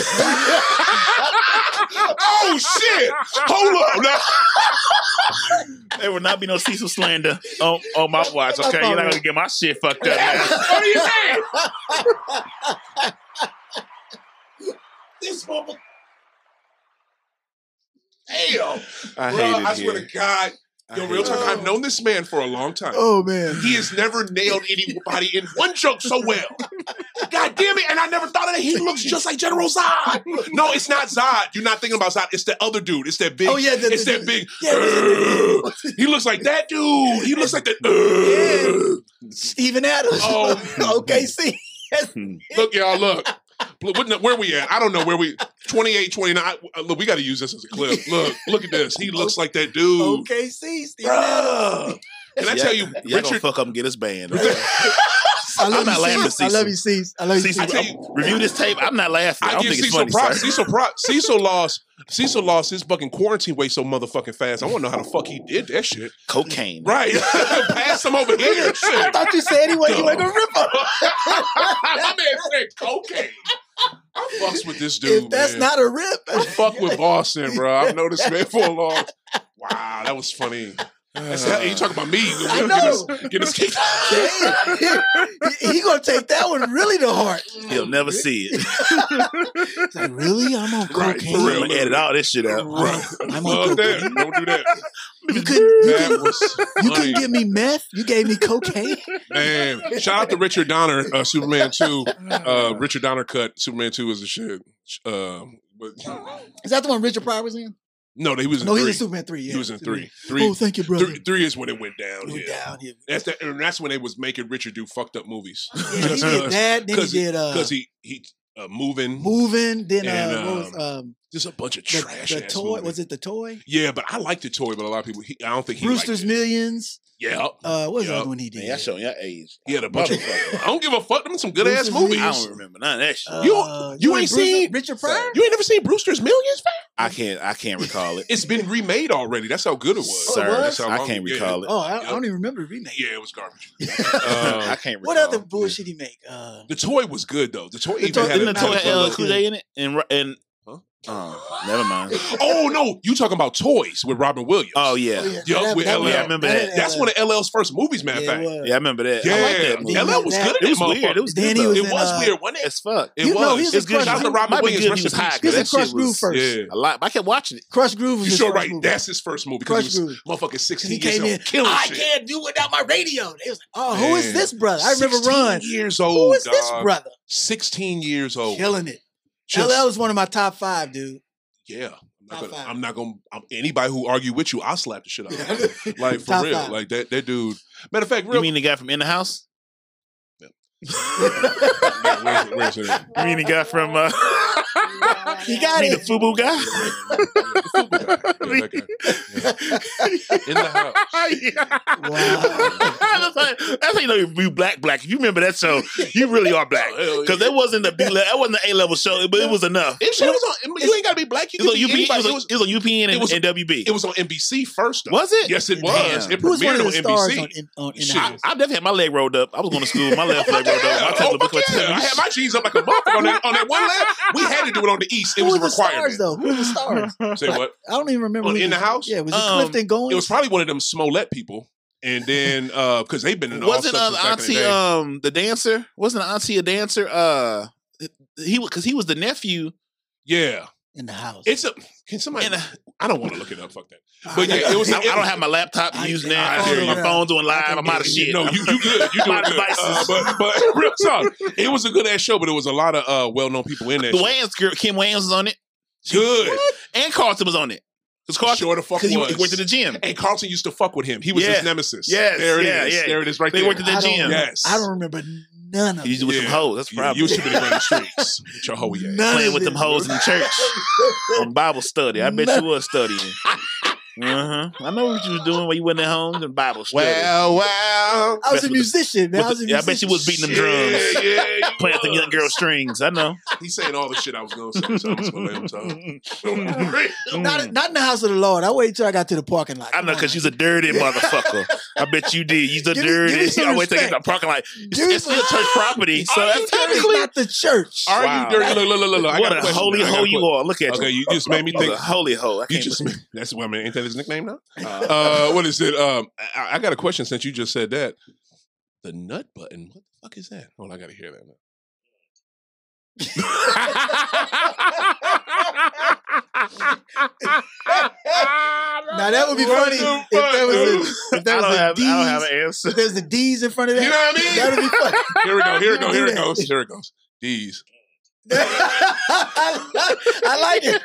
Oh shit! Hold up now. There will not be no Cecil slander on my watch. Okay, you're not gonna get my shit fucked up. Man. What are you saying? This mother. Damn. I Bruh, hate it I swear here. to God. Yo, real talk. I've known this man for a long time. Oh man, he has never nailed anybody in one joke so well. God damn it! And I never thought of that. He looks just like General Zod. No, it's not Zod. You're not thinking about Zod. It's the other dude. It's that big. Oh yeah, it's that big. He looks like that dude. He looks like the. Steven Adams. Oh, okay. See, look, y'all. Look. Where we at? I don't know where we. 28, 29. Look, we got to use this as a clip. Look at this. He looks like that dude. Okay, see, Steven Adams. Can I tell you, Richard, gonna fuck up and get us banned. I'm not laughing. I love you, Cease. I love you, Cease. Review this tape. I'm not laughing. I don't think it's funny. Cecil lost his fucking quarantine weight so motherfucking fast. I want to know how the fuck he did that shit. Cocaine. Right. Pass him over here and shit. I thought you said anyway you ain't gonna rip up. My man said cocaine. I fucks with this dude. If that's not a rip. I fuck with Boston, bro. I've known this man for a long. Wow, that was funny. You talking about me? I know. Get us kicked. He gonna take that one really to heart. He'll never see it. It's like, really? I'm on cocaine. Right, for real. I'm gonna edit all this shit out. Right. I'm on cocaine. Don't do that. You couldn't give me meth. You gave me cocaine. Man, shout out to Richard Donner, Superman 2. Richard Donner cut. Superman 2 is a shit. But is that the one Richard Pryor was in? No, he was in 3. No, he was in Superman 3. Yeah. He was in 3. Oh, thank you, brother. 3 is when it went down. That's when they was making Richard do fucked up movies. Yeah, he did that. Then he did because he moving. Then and, what was just a bunch of trash. The toy movies. Was it The Toy? Yeah, but I like The Toy, but a lot of people. I don't think he. Brewster's Millions. Yeah. What was the other one he did? Man, y'all showing your age. He had a bunch of. I don't give a fuck. Them some good ass movies. I don't remember none of that shit. You ain't seen Richard Pryor? You ain't never seen Brewster's Millions, fam? I can't recall it. It's been remade already. That's how good it was. Sir, I can't recall it. Oh, I don't even remember the remake. Yeah, it was garbage. I can't recall. What other bullshit he make? The Toy was good though. The Toy even had the Toy had Cool J in it and. Never mind. Oh no, you talking about Toys with Robin Williams? Oh yeah, Yup, with LL. Yeah, I remember that. That's one of LL's first movies, matter of fact. Yeah, I remember that. Yeah, I like that movie. LL was good. It was weird. It was good. It was weird, wasn't it? As fuck. It was. It's good. Shout out to Robin Williams. He was high. He was in Crush Groove first. Yeah, a lot. I kept watching it. Crush Groove was his first right. movie. That's his first movie because he was motherfucking 16 years old, killing shit. I can't do without my radio. They was like, oh, who is this brother? I remember Run. 16 years old. Who is this brother? 16 years old, killing it. LL is one of my top 5, dude. Yeah. I'm not gonna. Anybody who argue with you, I'll slap the shit out of you. Like for real, like that dude. Matter of fact, you mean the guy from In the House? Yeah. Where's it at? You mean the guy from? He got it. The FUBU guy. In the House. Wow. That's how you know you black. If you remember that show, you really are black. Because that wasn't the that wasn't the A-level show, but it was enough. You ain't gotta be black. You it was on UPN and WB. It was on NBC first, though. Was it? Yes, it was. It Who was one premiered of the on stars NBC. I definitely had my leg rolled up. I was going to school. My left leg rolled up. I had my jeans up like a motherfucker on that one leg. We had to do it on the East. It was a requirement. Who were the stars? Say what? I don't even remember. In the House? Yeah, was it Clifton Goins? It was probably one of them Smollett people. And then, because they've been in all wasn't Auntie the dancer? Wasn't Auntie a dancer? Because he was the nephew. Yeah. In the House. Can somebody? I don't want to look it up. Fuck that. But yeah, it was. I don't have my laptop to use now. My phone's doing live. I'm out of shit. No, you good. You doing good. But real talk, it was a good ass show. But it was a lot of well-known people in there. The Wayans girl, Kim Wayans was on it. Good. What? And Carlton was on it. Because Carlton sure the fuck he went to the gym. And Carlton used to fuck with him. He was his nemesis. Yes. There it is. Yeah. There it is right there. They went to the gym. Yes. I don't remember none of it. You used to with some hoes. That's the problem. You used to be around the streets with your hoe ass. Playing with them hoes in the church on Bible study. I bet you was studying. I know what you was doing when you went at home in Bible study. Well. I was a musician, man. I bet you was beating them drums. Yeah. Playing with them young girl strings. I know. He's saying all the shit I was going to say, so I'm just going to let him talk. Not in the house of the Lord. I waited till I got to the parking lot. I know, because you's a dirty motherfucker. I bet you did. You's a dirty. I wait till I get to the parking lot. It's still church property, so that's technically not the church. Are you dirty? Look. What a holy hoe you are. Look at you. Okay, you just made me think. A holy hoe. That's what I mean. Ain't that his nickname now? What is it? I got a question since you just said that. The nut button. What the fuck is that? Hold on, I gotta hear that now. Now that would be funny if there was a D's. I don't have an answer. If there's the D's in front of that. You know what I mean? That would be funny. Here it goes. D's. I like it.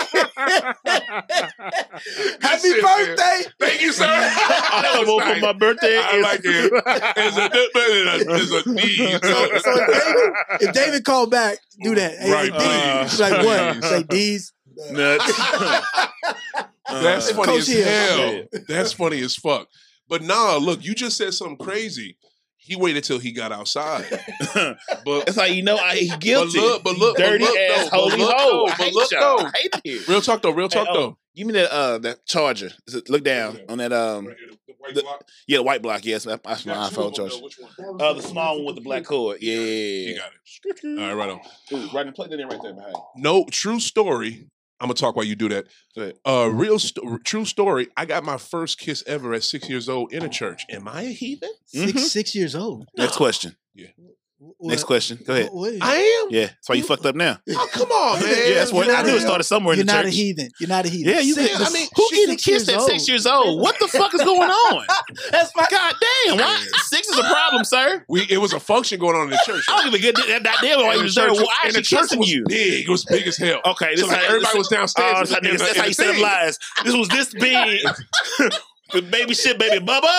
Happy birthday. Thank you, sir. I know for my birthday. I like it. It's a D. So if David called back, do that. Hey, Right, D's. Like what? Say D's. Nuts. That's funny Coach as Hill. hell. That's funny as fuck. But nah, look, you just said something crazy. He waited till he got outside. But it's like, he guilty. But look, dirty ass holy hoe. I hate y'all. though. I hate it. Real talk though. Give me that Charger. Look down on that the white block. Yes, that's my iPhone Charger. Which one? The small one with the black cord. Yeah. You got it. All right, right on. Ooh, right, plug that in right there behind. No, true story. I'm gonna talk while you do that. Go ahead. True story. I got my first kiss ever at 6 years old in a church. Am I a heathen? 6 years old. Next question. Yeah. Next question. Go ahead. I am. Yeah, that's why you fucked up now. Oh, come on, man. Yeah, that's what I knew. It started somewhere in the church. You're not a heathen. Yeah, you. Six- I mean, who getting kissed at 6 years old? What the fuck is going on? That's my God damn! Why? 6 is a problem, sir. It was a function going on in the church. I don't give a good that damn why you was there. Why and the is church kissing was you? big. It was big as hell. Okay, So like everybody was downstairs. That's how you set up lies. This was this big. The baby shit, baby Bubba.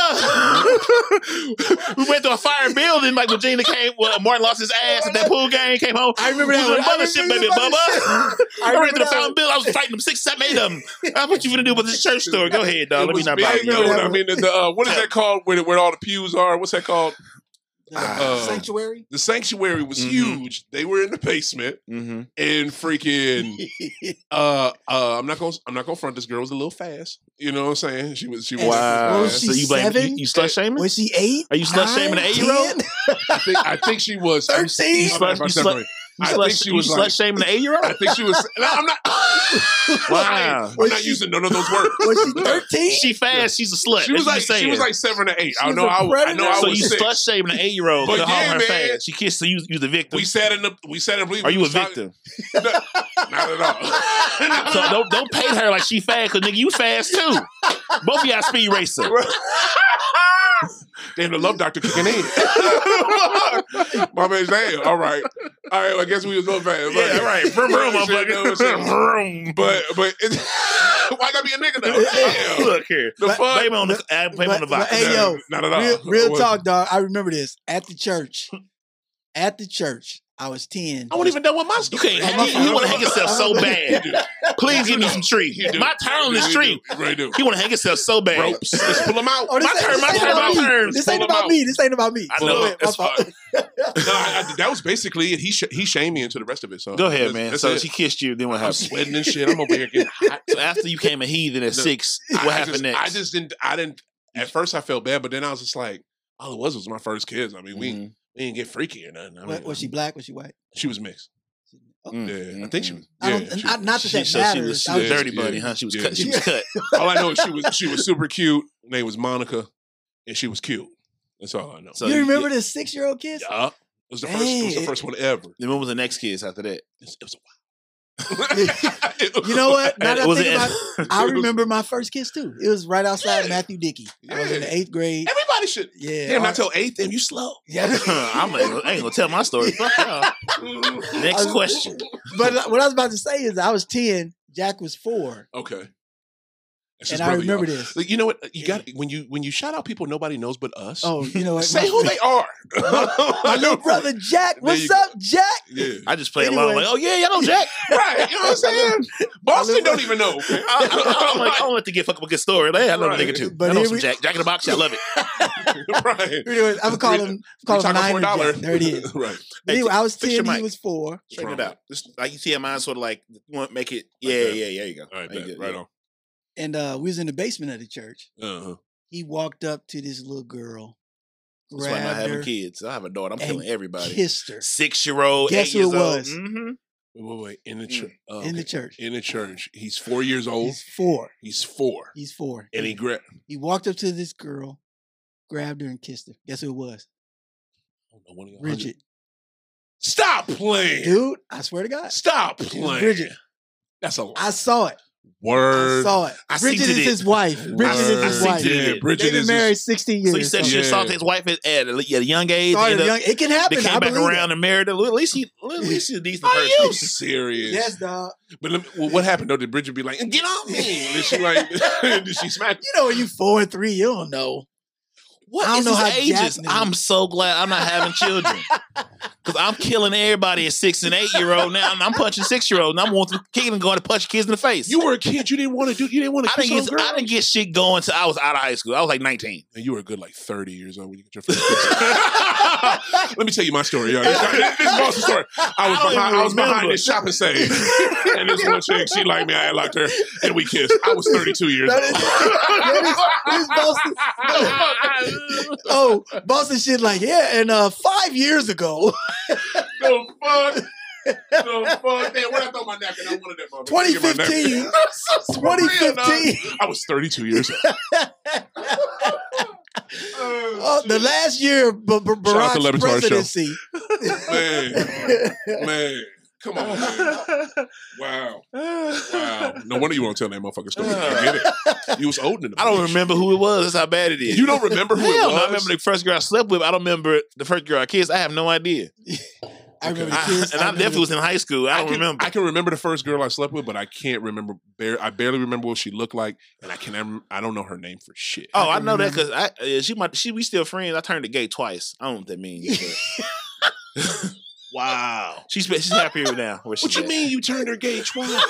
We went to a fire building like Regina came. Well, Martin lost his ass at that pool game. Came home. I remember that one. Mothership, baby Bubba. I ran to the fountain one. bill. I was fighting them 6, 7, 8 of them. What you gonna do with this church story? Go ahead, dog. Let me not bother you. I mean, what is that called? Where all the pews are? What's that called? Sanctuary. The sanctuary was huge. They were in the basement, and freaking. I'm not gonna front. This girl was a little fast. You know what I'm saying? She was. Wow. Was she So you blame 7? you slut shaming? Was she 8? Are you slut shaming an 8-year-old? I think she was 13. I think she was slut shaming an 8-year-old. I think she was. No, I'm not. Wow. I'm not using none of those words. Was she 13? She fast. She's a slut. She was That's like what you're saying. 7 or 8. I was know. a I predator? know. I So was you 6. slut shaming an 8-year-old But to call yeah, her man. fast. She kissed, so you the victim. We sat in the. Are you a victim? No, not at all. So don't pay her like she fast, because nigga, you fast too. Both of y'all speed racer. Damn, the love doctor kicking in. My man's damn. All right. Well, I guess we was going fast. Yeah, right. Vroom, vroom, motherfucker. Vroom. But why gotta be a nigga though? Damn. Look here. The fuck? Blame on the box. Hey, yo, not at all. real talk, dog. I remember this at the church. At the church, I was 10. I wasn't even done with my You story. can't. He want to hang himself so bad. Please give me some tree. He do. My turn on this tree. He really do. He want to hang himself so bad. Ropes. Let's pull him out. Oh, My turn. This ain't about me. This ain't about me. I know. Go ahead, That's my fault. No, that was basically it. He shamed me into the rest of it. So Go ahead, man. That's So it. she kissed you. Then what I'm happened? sweating and shit. I'm over here getting hot. So after you came a heathen at 6, what happened next? I just didn't. At first, I felt bad, but then I was just like, all it was my first kiss. I mean, we didn't get freaky or nothing. I mean, Was she black? Was she white? She was mixed. Oh. Yeah, I think she was. I Yeah, don't, she not that She matters. was I was just- dirty buddy, huh? She was Yeah. cut. She was cut. all I know is she was super cute. Her name was Monica, and she was cute. That's all I know. So you remember this 6-year-old kid? Yeah, it was the first. It was the Dang. first one ever. Then when was the next kiss after that? It was a while. You know what? Now that I Was think it- about it, I remember my first kiss too. It was right outside Matthew Dickey. I was in the 8th grade. Everybody should. Yeah. Damn, not till 8th. Damn, you slow. Yeah. I ain't gonna tell my story. Fuck y'all. Next question. But what I was about to say is I was 10, Jack was 4. Okay. That's And his I brother, remember y'all. this. Like, you know what? You got when you shout out people nobody knows but us. Oh, you know what? Say who they are. My little brother Jack. There What's you go. up, Jack? Yeah. I just play Anyway. along like, oh yeah, y'all know Jack. Right. You know what I'm saying? Boston don't even know. I'm like, I don't let to get fuck up a good story. Like, hey, I love Right. the nigga too. But I know here some we- Jack. Jack in the box. I love it. Right. Anyway, I'm gonna call him Taco Niner for $1. Jack. There it is. Right. But anyway, I was Fix your 10, he mic. was 4. Straighten it out. Just like you see, mine sort of like you want to make it. Yeah, that. yeah. There you go. All right, There you bet. go, Right yeah. on. And we was in the basement of the church. Uh-huh. He walked up to this little girl, That's why I'm not grabbed having her, kids. I have a daughter. I'm and killing everybody. kissed her 6-year-old, Guess 8 who years it old. was? Mm-hmm. Wait. In the church. in the church. In the church. He's 4 years old. He's 4. He's 4. He's 4. And he grabbed. He walked up to this girl, grabbed her, and kissed her. Guess who it was? Bridget. Stop playing. Dude, I swear to God. Stop It was playing. Bridget. That's a lie. I saw it. Word. I saw it. Bridget is his wife. Bridget is his wife. Yeah, Bridget They've been married 16 years. So he said she assaulted his wife at a young age. It can happen. They came back around and married her. At least she's a decent person. Are you serious? Yes, dog. But what happened though? Did Bridget be like, "Get off me"? Did she like? Did she smack? You know, when you 4 and 3, you don't know. What I don't know how ages? I'm so glad I'm not having children. Because I'm killing everybody at 6 and 8-year-old now. And I'm punching 6-year-old. And I'm wanting to keep going to punch kids in the face. You were a kid. You didn't want to kiss on girls? I didn't get shit going until I was out of high school. I was like 19. And you were a good like 30 years old when you get your first kiss. Let me tell you my story, y'all. This is Boston story. I was behind this shopping save. And this one chick, she liked me. I liked her. And we kissed. I was 32 years old. Boston. Oh, Boston shit like, yeah, and 5 years ago. The fuck? Damn, where'd I throw my napkin? I wanted that motherfucker. 2015. 2015. I was 32 years old. The last year of Barack's presidency. Man. Come on, man. Wow. No wonder you won't tell that motherfucker story. I get it. You was old enough. I don't remember who it was. That's how bad it is. You don't remember who it was? I remember the first girl I slept with. I don't remember the first girl I kissed. I have no idea. I remember the kids. I definitely was in high school. I don't remember. I can remember the first girl I slept with, but I can't remember. I barely remember what she looked like, and I don't know her name for shit. Oh, I know that because we still friends. I turned the gay twice. I don't know what that means. Wow, she's happier now. What you mean you turned her gay twice?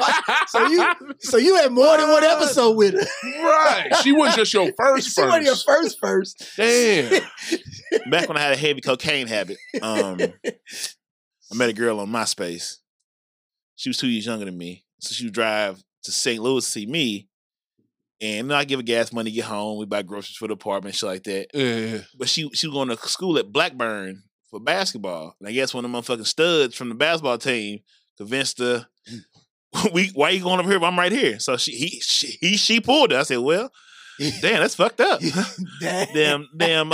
so you had more than one episode with her, right? She wasn't just your first. She wasn't your first. Damn. Back when I had a heavy cocaine habit, I met a girl on MySpace. She was 2 years younger than me, so she would drive to St. Louis to see me, and I give her gas money to get home. We buy groceries for the apartment, shit like that. Yeah. But she was going to school at Blackburn for basketball. And I guess one of them motherfucking studs from the basketball team convinced her, why you going over here? I'm right here. So she pulled her. I said, well, damn, that's fucked up. This damn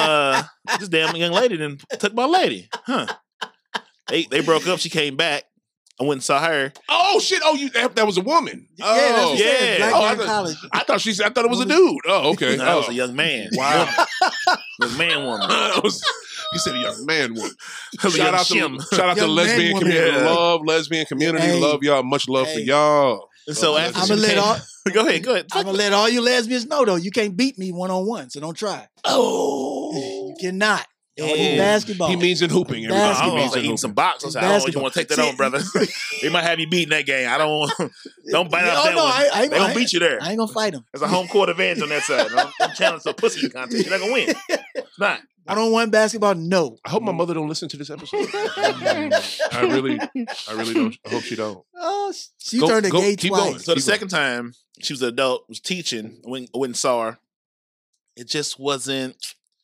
young lady then took my lady. Huh. They broke up. She came back. I went and saw her. Oh shit! Oh, that was a woman. Oh yeah. I thought it was a dude. Oh, okay. No, that was a young man. Wow. A man woman. He said a young man woman. Shout out to the lesbian community. Yeah. Love lesbian community. Hey. Love y'all. Much love for y'all. And so after I'm gonna let all go ahead. I'm gonna let all you lesbians know though, you can't beat me 1-on-1, so don't try. Oh, you cannot. In basketball. He means in hooping. He means eating some box. I don't know if you want to take that on, brother. They might have you beat in that game. Don't bite off that one. They gonna beat you there. I ain't gonna fight him. There's a home court advantage on that side. I'm challenging a pussy contest. You're not gonna win. It's not. 1-on-1 basketball, no. I hope my mother don't listen to this episode. I really don't. I hope she don't. Oh, she turned a gay keep twice. Going. So the second time she was an adult, was teaching. I went and saw her. It just wasn't.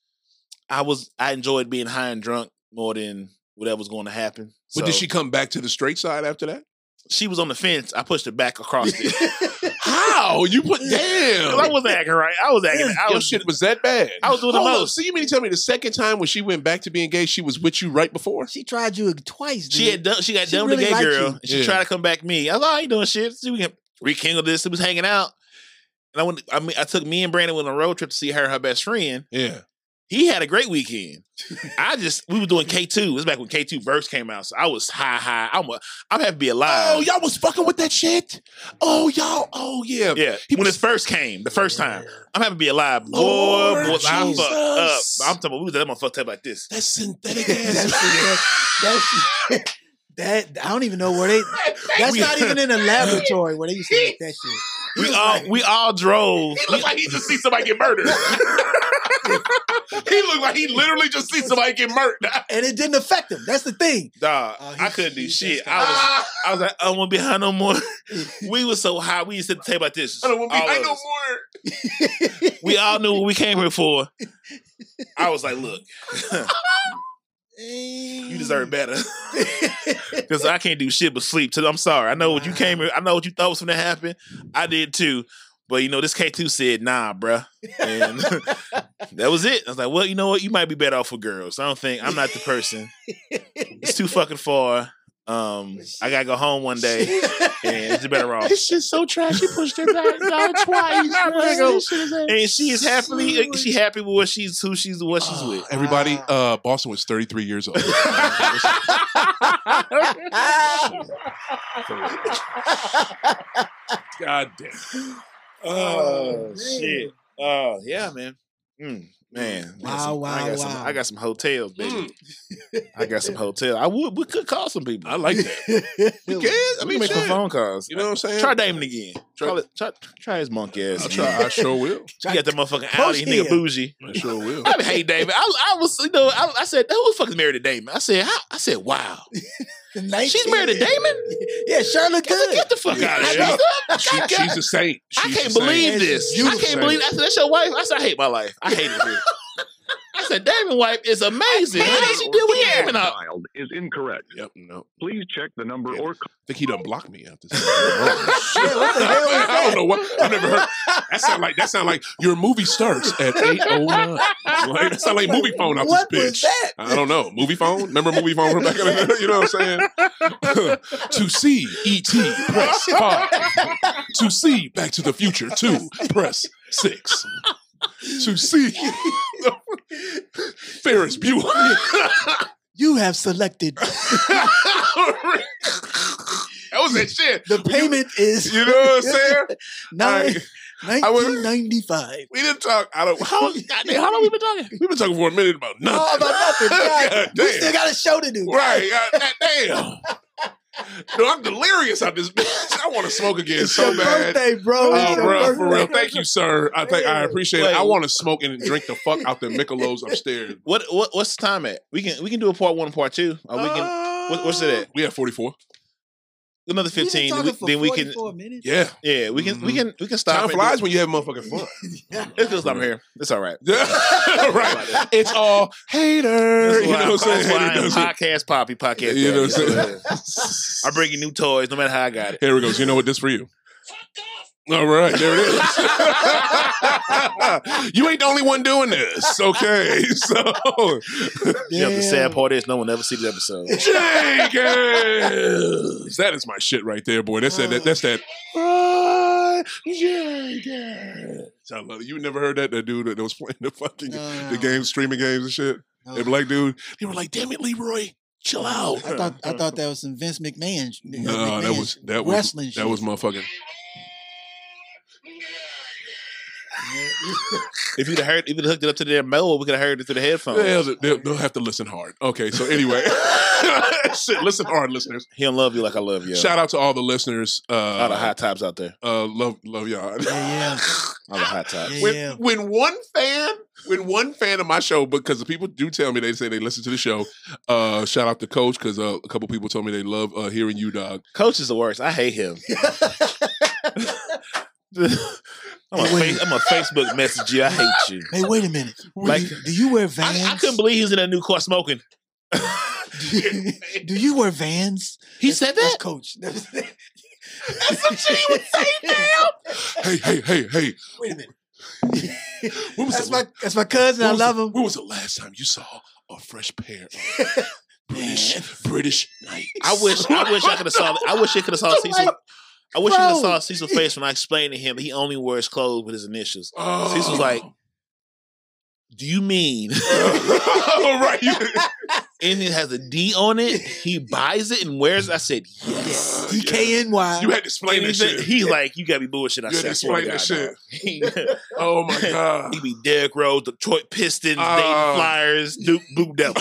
I enjoyed being high and drunk more than whatever was going to happen. But did she come back to the straight side after that? She was on the fence. I pushed her back across it. How? You put damn. I wasn't acting right. I was acting. Your shit was that bad. I was doing the most. So you mean to tell me the second time when she went back to being gay, she was with you right before? She tried you twice. Dude. She got done with the gay girl. And she tried to come back to me. I was like, I ain't doing shit. See, we can rekindle this. It was hanging out. And I took me and Brandon on a road trip to see her and her best friend. Yeah. He had a great weekend. We were doing K2. It was back when K2 Verse came out. So I was high. I'm happy to be alive. Oh, y'all was fucking with that shit? Oh, y'all. Oh, yeah. Yeah. When it first came, the first time. I'm happy to be alive. Boy, I fucked up. I'm talking about, we was that motherfucker like this. That's synthetic ass. That I don't even know where they. That's not even in a laboratory where they used to make that shit. We all drove. He looked like he just see somebody get murdered. He looked like he literally just see somebody get murdered, and it didn't affect him. That's the thing. Dog, I couldn't do shit. I was like, I don't want to be high no more. We was so high. We used to sit at the table like this. I don't want to be high no more. We all knew what we came here for. I was like, look. You deserve better. Because I can't do shit but sleep. I'm sorry. I know what you came here. I know what you thought was going to happen. I did too. But, this K2 said, nah, bruh. And that was it. I was like, well, you know what? You might be better off with girls. I'm not the person. It's too fucking far. I gotta go home one day, and it's better off. This shit's so trash. She pushed it back down twice. And she is happy with what she's with. Everybody, Boston was 33 years old. God damn. Oh shit. Oh yeah, man. Man. Wow. I got some hotels, baby. I got some hotels. We could call some people. I like that. We can. I mean, make some phone calls. You know what I'm saying? Try Damon again. Try his monkey ass. I'll try. I sure will. You got that motherfucking Audi, nigga bougie. I sure will. I hate Damon. I said, who the fuck is married to Damon? I said, wow. She's married to Damon? Yeah, Charlotte Good. Get the fuck out of here. She's a saint. I can't believe this. I can't believe. I said, that's your wife? I said, I hate my life. I hate it. I said, Damon's wife is amazing. How does she deal with Damon? Child is incorrect. Yep, no. Please check the number or. I think he done blocked me after. Shit, what the hell is I don't know what. I've never heard. That sound like your movie starts at 8:09. Like, that sound like movie phone out What this bitch. was that? I don't know. Movie phone? Remember movie phone from back in the day? You know what I'm saying? To see E.T. press 5. To see Back to the Future 2 press 6. To see Ferris Bueller. You have selected. That was that shit. The payment is. You know what I'm saying? 1995. We didn't talk. How long we been talking? We've been talking for a minute about nothing. Oh, about nothing. God, God we damn. still got a show to do. Right. God damn. No, I'm delirious out this bitch. I want to smoke again It's so your bad. birthday, bro. Oh, It's your bro, for birthday. real. Thank you, sir. I appreciate it. I want to smoke and drink the fuck out the Michelob's upstairs. What's the time at? We can do a part 1 and part 2. Or we can. What's it at? We have 44. Another 15. Then we can. Minutes. Yeah. Yeah, we can stop. Time flies when you have motherfucking fun. It's because I'm here. It's all right. Right. It's all hater. You know what I'm saying? That's why I'm podcast poppy, podcast. You know daddy. what I'm saying? I bring you new toys no matter how I got it. Here we go. You know what? This for you. All right, there it is. You ain't the only one doing this, okay? So, you know, the sad part is no one ever sees the episode. Jenkins, that is my shit right there, boy. That's that. Jenkins. I love it. You never heard that dude that was playing the fucking the games, streaming games and shit. The black dude. They were like, "Damn it, Leroy, chill out." I thought that was some Vince McMahon. No, that was wrestling. That was motherfucking. If you'd hooked it up to their mobile, we could have heard it through the headphones. They'll have to listen hard. Okay, so anyway, shit, listen hard, listeners. He don't love you like I love you. Shout out to all the listeners. All the hot tops out there. Love y'all. Yeah. All the hot tops. When one fan of my show, because the people do tell me, they say they listen to the show. Shout out to Coach, because a couple people told me they love hearing you, dog. Coach is the worst. I hate him. I'm a Facebook message you. I hate you. Hey, wait a minute. Like, do you wear Vans? I couldn't believe he was in that new car smoking. Do you wear Vans? He said that? That's Coach. That's some shit he would say now. Hey. Wait a minute. That's my cousin. I love him. When was the last time you saw a fresh pair of British Knights? I wish I could have saw. I wish you could have saw Cecil. I wish you could have saw Cecil's face when I explained to him that he only wears clothes with his initials. Oh. Cecil was like, "Do you mean?" Right. And it has a D on it. He buys it and wears it. I said, "Yes." DKNY. You had to explain that shit. He's like, "You gotta be bullshit." I You had said, to explain that shit. Oh my God. He be Derrick Rose, Detroit Pistons, Dayton Flyers, Duke Blue Devils.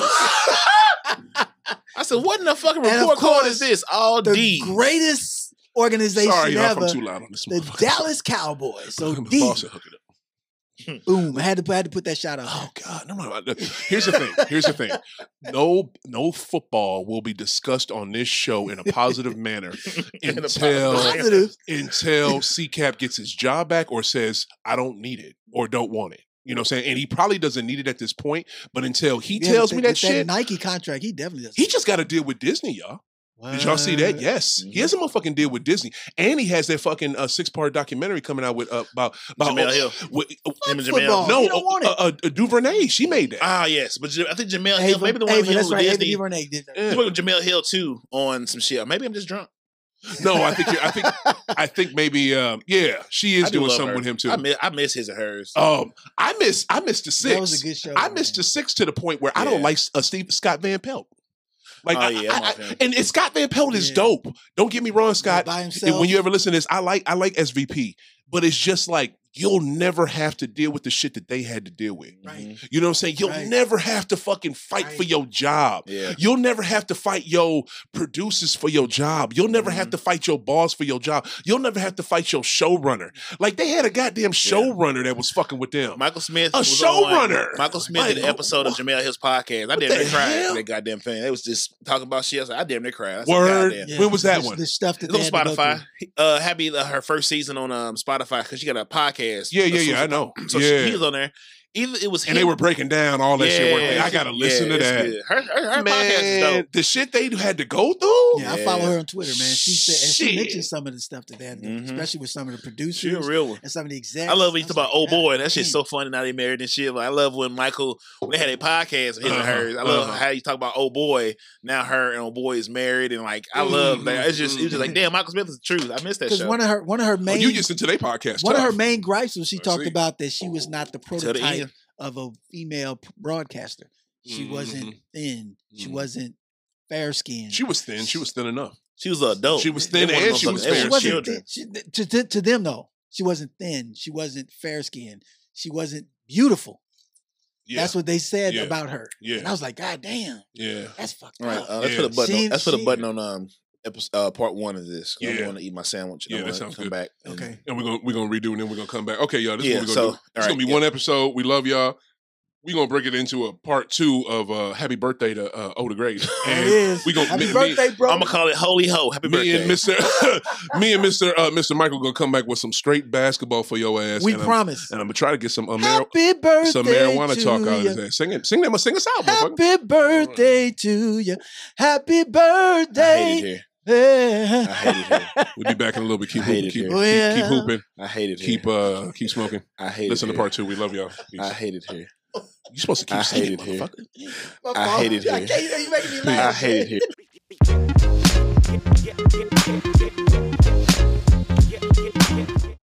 I said, "What in the fucking report card is this?" All the D. Greatest organization Sorry, y'all, ever. I'm too loud on this. The Dallas Cowboys. So The D. boss will hook it up. Boom. I had to put that shot out. Oh God, no. Here's the thing. No football will be discussed on this show in a positive manner until CCAP gets his job back or says, "I don't need it" or "don't want it." You know what I'm saying? And he probably doesn't need it at this point, but until he tells me that shit, Nike contract, he definitely does. He just got to deal with Disney, y'all. Did y'all see that? Yes, he has a motherfucking deal with Disney, and he has that fucking 6-part documentary coming out with about Jamel Hill. Him and Jamel. No, You don't want DuVernay. She made that. Ah, yes, but I think Jamel Hill, maybe the one with that's right. Ava Disney. DuVernay did that. Yeah. He's working with Jamel Hill too on some shit. Maybe I'm just drunk. No, I think maybe she is I do doing love something her. with him too. I miss his and hers. I missed the 6. That was a good show. I missed the 6 to the point where I don't like Scott Van Pelt. Like, Oh, yeah, I'm off him. and Scott Van Pelt is dope. Don't get me wrong, Scott. By himself. When you ever listen to this, I like SVP, but it's just like you'll never have to deal with the shit that they had to deal with. Right. You know what I'm saying? You'll Right. never have to fucking fight for your job. Yeah. You'll never have to fight your producers for your job. You'll never have to fight your boss for your job. You'll never have to fight your showrunner. Like they had a goddamn showrunner that was fucking with them. Michael Smith, A was showrunner. on- Michael Smith Like, did an episode of Jamel Hill's podcast. I damn the near cried hell? for that goddamn thing. They was just talking about shit. I was like, I damn near cried. I said, Word. goddamn. Yeah. When was that The- one? The stuff that It's on they had to go Spotify. through. Happy her first season on Spotify because she got a podcast. Yeah, I know. So Yeah. he was on there. Either it was him. And they were breaking down all that shit. Yeah, I gotta listen to it's that. good. Her podcast is Man, dope. the shit they had to go through. Yeah, I follow her on Twitter, man. She said, and she Shit. mentioned some of the stuff that they had to do, Mhm. especially with some of the She a producers real one. and some of the execs. I love when you was talk about like, old God boy. That shit's damn. so funny now they married and shit. Like, I love when they had a podcast, his and hers. I love how you talk about old boy. Now her and old boy is married, and like I love that. It's just like damn, Michael Smith is the truth. I missed that Because show. one of her main You listen to their podcast. one of her tough. main gripes was she I talked see. about that she was not the Till the prototype end. of a female broadcaster. She wasn't thin. She Mhm. wasn't fair skinned. She was thin. She was thin enough. She was an adult. She was They thin one of and those she was motherfuckers- they fair. She were wasn't children. thin. To them though, she wasn't thin. She wasn't fair skinned. She wasn't beautiful. Yeah. That's what they said Yeah. about her. Yeah. And I was like, God damn, Yeah. that's fucked All right, up. let's Yeah. put a button. She- Let's put a she- button on part 1 of this. I Yeah. want to eat my sandwich. Yeah, I that wanna sounds come good. back. and- Okay. And we're gonna redo and then we're gonna come back. Okay, y'all. This Yeah, is what we're so, gonna do. It's all gonna be right, one episode. We love y'all. We're gonna break it into a part 2 of Happy Birthday to Oda Grace. There it is. we gonna Happy birthday, bro. I'm gonna call it Holy Ho. Happy me birthday. and Mr. Michael gonna come back with some straight basketball for your ass. We and promise. I'm gonna try to get some Happy birthday some marijuana to talk out of you. his ass. Sing us out, motherfucker. Happy birthday to you. Happy I birthday. hate it here. Yeah. I hate it here. We'll be back in a little bit. Keep I hate hooping. it Keep, here. keep, Oh, yeah. keep hooping. I hate it here. Keep smoking. I hate Listen it to here. part 2. We love y'all. Peace. I hate it here. You're supposed to keep I singing, hate it here. motherfucker. My I fault. hate it I here. can't, you making me I laugh. hate it here.